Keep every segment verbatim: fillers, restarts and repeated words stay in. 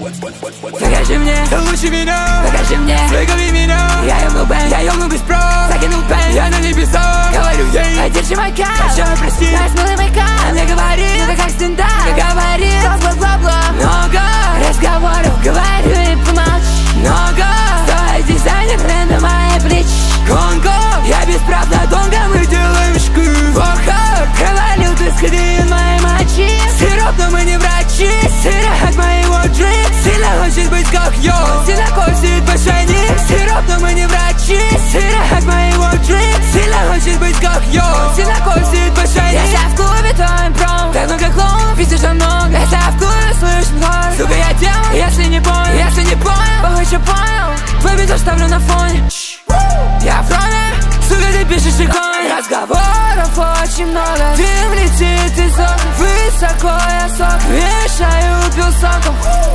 Покажи мне, ты лучше меня. Покажи мне, выговори меня. Я ёбну бэнг, я ёбну без прав. Закинул бэнг, я на небесах. Говорю ей, ай, держи мой кайф. Прощай, прости, дай смылый мой кайф. А мне говорит, ну это как стендап. Мне говорит, бла-бла-бла-бла. Много разговоров, говорю и помолчи. Много стоит дизайнер, хрен на моей плечи. Конго, я без прав на донга, мы делаем шкур. Вохар, кроволюты скрин моей мочи. Сироп, но мы не врачи. Сироп моего дрим. Сильно хочет быть как я. Он сильно косит по шайне. Сироп, но мы не врачи. Сироп моего дрим. Сильно хочет быть как я. Он сильно косит по шайне. Если в клубе, то импром. Так много клоунов, пиздишь там много. Если в клубе слышен хор. Сука, я делаю, если не понял. Если не понял, похуй, что понял. Твой бит оставлю на фоне. Я в роме, сука, ты пишешь иконы. Разговоров очень много. Дым летит из окна. Высоко я сок. Вешаю пилсоком.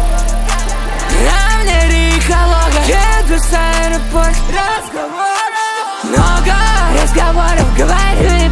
На мне река лога. Еду с аэропорта. Разговоров много. Разговоров говорю и